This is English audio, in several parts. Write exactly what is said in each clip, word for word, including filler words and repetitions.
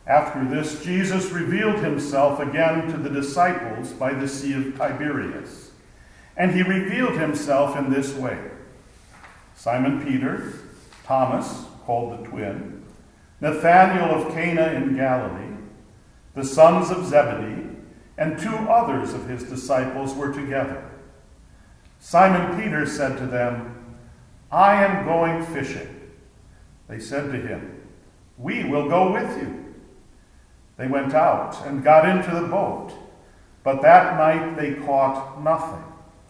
After this, Jesus revealed himself again to the disciples by the Sea of Tiberias. And he revealed himself in this way: Simon Peter, Thomas, called the twin, Nathanael of Cana in Galilee, the sons of Zebedee, and two others of his disciples were together. Simon Peter said to them, "I am going fishing." They said to him, "We will go with you." They went out and got into the boat, but that night they caught nothing.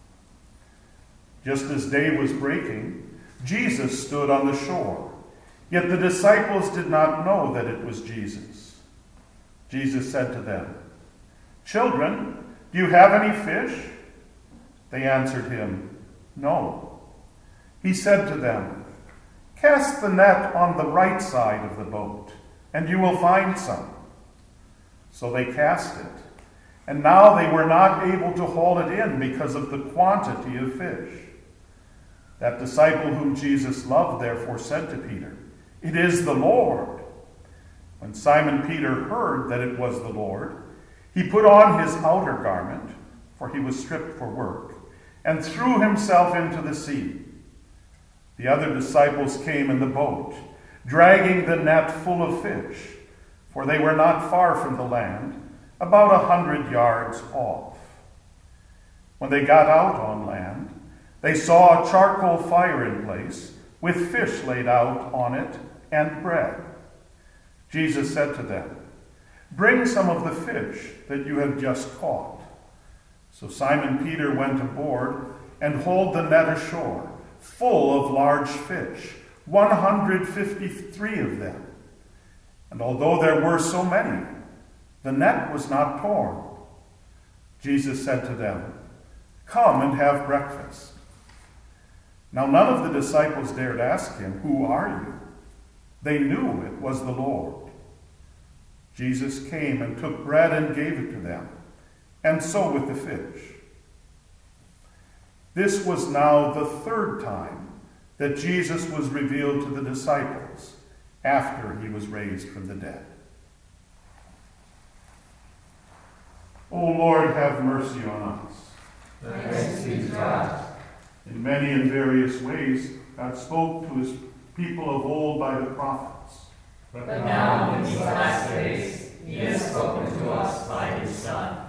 Just as day was breaking, Jesus stood on the shore, yet the disciples did not know that it was Jesus. Jesus said to them, "Children, do you have any fish?" They answered him, "No." He said to them, "Cast the net on the right side of the boat, and you will find some." So they cast it, and now they were not able to haul it in because of the quantity of fish. That disciple whom Jesus loved therefore said to Peter, "It is the Lord." When Simon Peter heard that it was the Lord, he put on his outer garment, for he was stripped for work, and threw himself into the sea. The other disciples came in the boat, dragging the net full of fish, for they were not far from the land, about a hundred yards off. When they got out on land, they saw a charcoal fire in place, with fish laid out on it and bread. Jesus said to them, "Bring some of the fish that you have just caught." So Simon Peter went aboard and hauled the net ashore, full of large fish, one hundred fifty-three of them. And although there were so many, the net was not torn. Jesus said to them, "Come and have breakfast." Now none of the disciples dared ask him, "Who are you?" They knew it was the Lord. Jesus came and took bread and gave it to them, and so with the fish. This was now the third time that Jesus was revealed to the disciples after he was raised from the dead. O Lord, have mercy on us. Thanks be to God. In many and various ways, God spoke to his people of old by the prophets. But now, in these last days, he has spoken to us by his Son.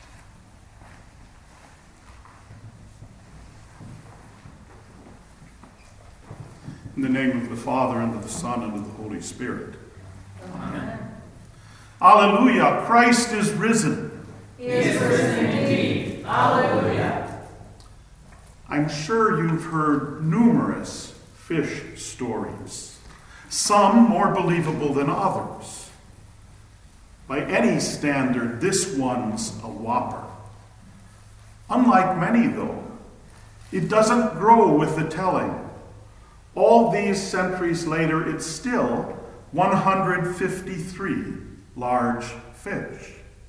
In the name of the Father, and of the Son, and of the Holy Spirit. Amen. Alleluia! Christ is risen. He is risen indeed. Alleluia. I'm sure you've heard numerous fish stories, some more believable than others. By any standard, this one's a whopper. Unlike many, though, it doesn't grow with the telling. All these centuries later, it's still one hundred fifty-three large fish.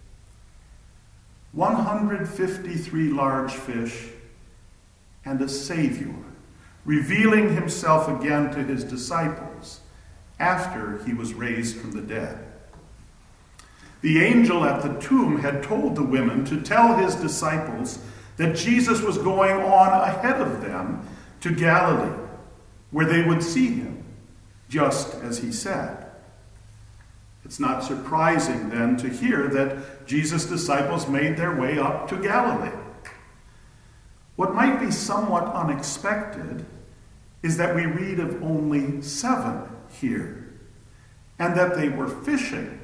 one hundred fifty-three large fish and a Savior, revealing himself again to his disciples after he was raised from the dead. The angel at the tomb had told the women to tell his disciples that Jesus was going on ahead of them to Galilee, where they would see him, just as he said. It's not surprising, then, to hear that Jesus' disciples made their way up to Galilee. What might be somewhat unexpected is that we read of only seven here, and that they were fishing.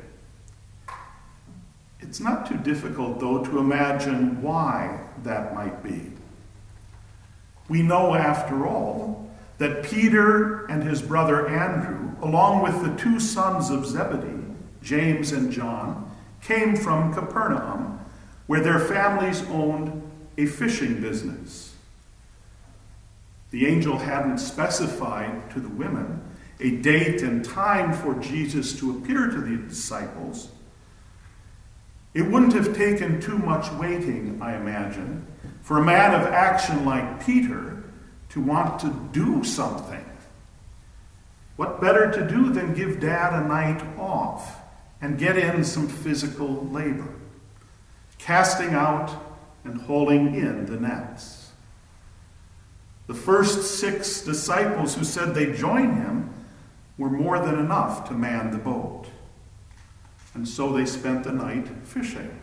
It's not too difficult, though, to imagine why that might be. We know, after all, that Peter and his brother Andrew, along with the two sons of Zebedee, James and John, came from Capernaum, where their families owned a fishing business. The angel hadn't specified to the women a date and time for Jesus to appear to the disciples. It wouldn't have taken too much waiting, I imagine, for a man of action like Peter to want to do something. What better to do than give Dad a night off and get in some physical labor, casting out and hauling in the nets. The first six disciples who said they'd join him were more than enough to man the boat. And so they spent the night fishing.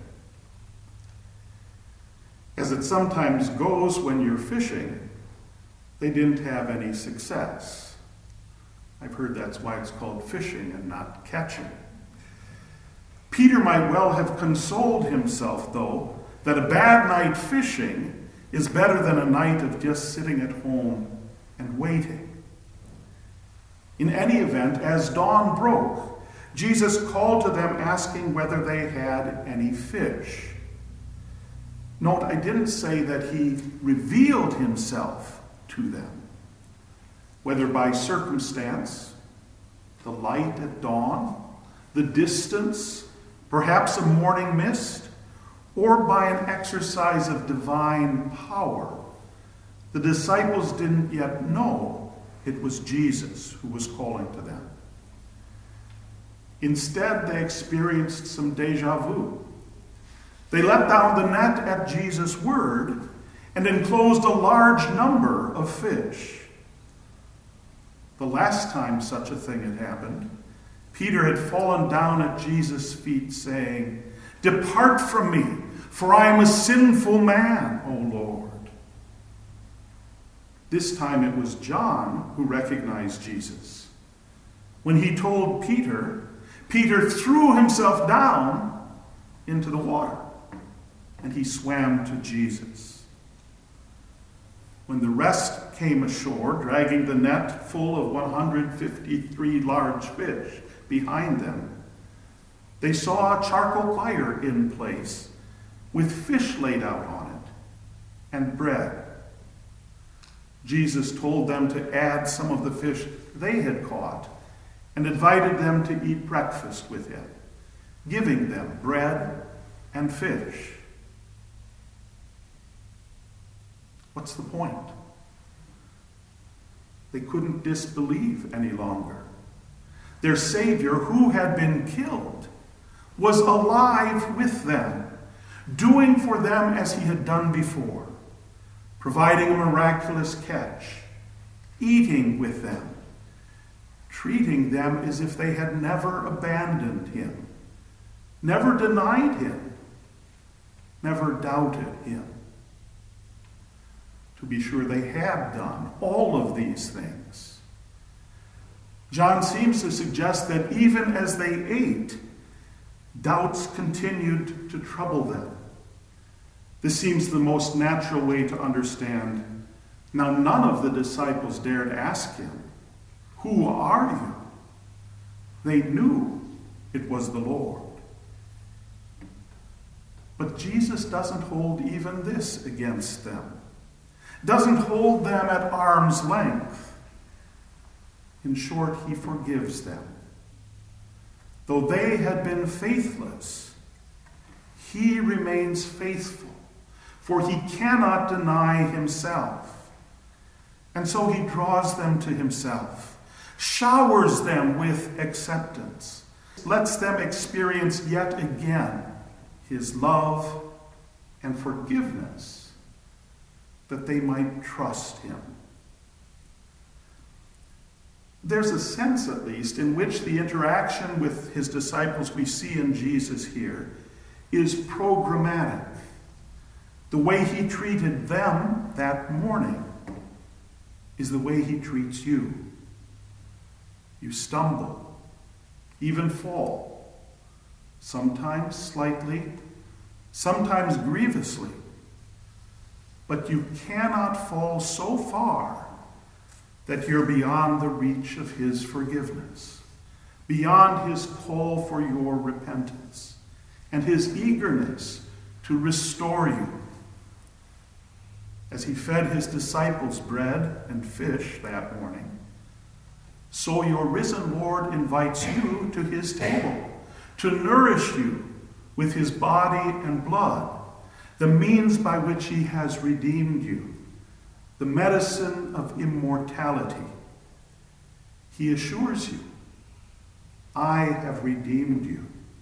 As it sometimes goes when you're fishing, they didn't have any success. I've heard that's why it's called fishing and not catching. Peter might well have consoled himself, though, that a bad night fishing is better than a night of just sitting at home and waiting. In any event, as dawn broke, Jesus called to them asking whether they had any fish. Note, I didn't say that he revealed himself to them, whether by circumstance, the light at dawn, the distance, perhaps a morning mist, or by an exercise of divine power. The disciples didn't yet know it was Jesus who was calling to them. Instead, they experienced some deja vu. They let down the net at Jesus' word and enclosed a large number of fish. The last time such a thing had happened, Peter had fallen down at Jesus' feet saying, "Depart from me, for I am a sinful man, O Lord." This time it was John who recognized Jesus. When he told Peter, Peter threw himself down into the water, and he swam to Jesus. When the rest came ashore, dragging the net full of one hundred fifty-three large fish behind them, they saw a charcoal fire in place with fish laid out on it and bread. Jesus told them to add some of the fish they had caught and invited them to eat breakfast with him, giving them bread and fish. What's the point? They couldn't disbelieve any longer. Their Savior, who had been killed, was alive with them, doing for them as he had done before, providing a miraculous catch, eating with them, treating them as if they had never abandoned him, never denied him, never doubted him. To be sure, they had done all of these things. John seems to suggest that even as they ate, doubts continued to trouble them. This seems the most natural way to understand. Now, none of the disciples dared ask him, "Who are you?" They knew it was the Lord. But Jesus doesn't hold even this against them. Doesn't hold them at arm's length. In short, he forgives them. Though they had been faithless, he remains faithful, for he cannot deny himself. And so he draws them to himself, showers them with acceptance, lets them experience yet again his love and forgiveness, that they might trust him. There's a sense, at least, in which the interaction with his disciples we see in Jesus here is programmatic. The way he treated them that morning is the way he treats you. You stumble, even fall, sometimes slightly, sometimes grievously. But you cannot fall so far that you're beyond the reach of his forgiveness, beyond his call for your repentance, and his eagerness to restore you. As he fed his disciples bread and fish that morning, so your risen Lord invites you to his table to nourish you with his body and blood, the means by which he has redeemed you, the medicine of immortality. He assures you, I have redeemed you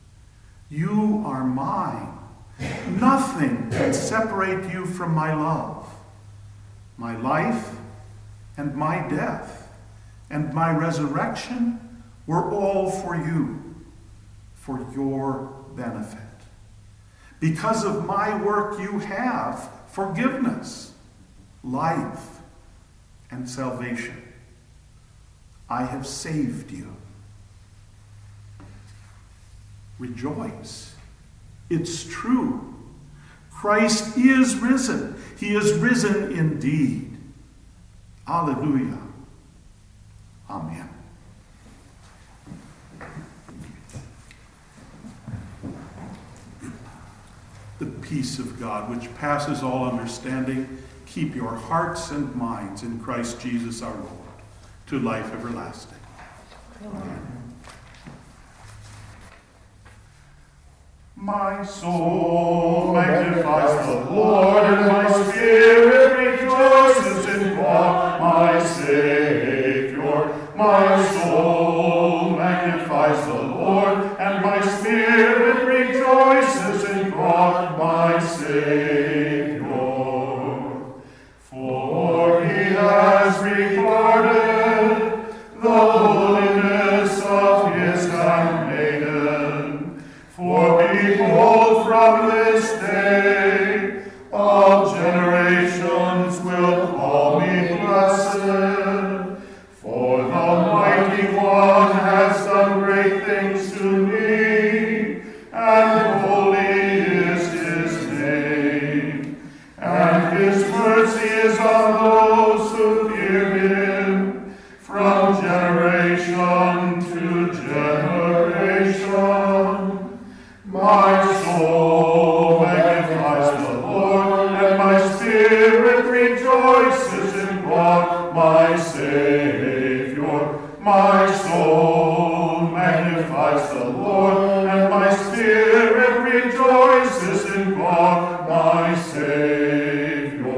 You are mine. Nothing can separate you from my love. My life and my death and my resurrection were all for you, for your benefit. Because of my work, you have forgiveness, life, and salvation. I have saved you. Rejoice. It's true. Christ is risen. He is risen indeed. Alleluia. Amen. The peace of God, which passes all understanding, keep your hearts and minds in Christ Jesus our Lord, to life everlasting. Amen. My soul magnifies the Lord, and my spirit rejoices in God, my Savior. My soul magnifies the Lord, and my spirit rejoices in God, my Savior. For he has regarded the holiness of his handmaiden. For behold, from this day all generations will call me blessed. For the Mighty One has done great things to me, and holy is his name. And his mercy is on those who fear him, from generation to generation. My soul magnifies the Lord, and my spirit rejoices in God, my Savior. My soul magnifies the Lord, and my spirit rejoices in God, my Savior.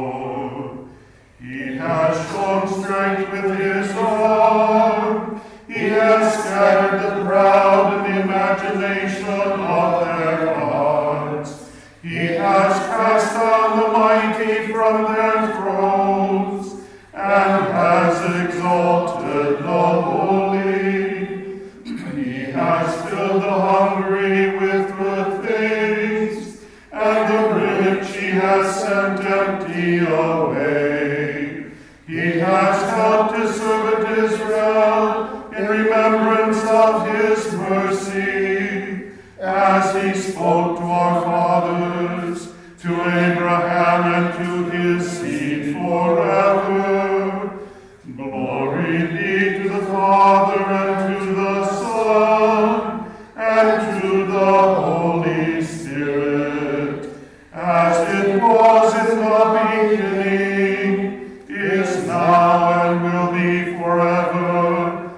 He has shown strength with his arm. He has scattered the proud in the imagination of their hearts. He has cast down the mighty from their thrones, and has exalted the holy. He has filled the hungry with good things, and the rich he has sent empty away. He has helped his servant Israel in remembrance of his mercy, as he spoke to our fathers, to Abraham and to his seed forever. Glory be to the Father, and to the Son, and to the Holy Spirit, as it was in the beginning, is now, and will be forever.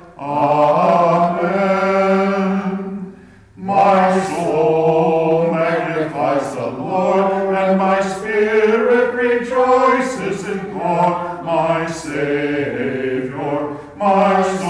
Amen. My soul magnifies the Lord, and my spirit rejoices in God, my Savior. My soul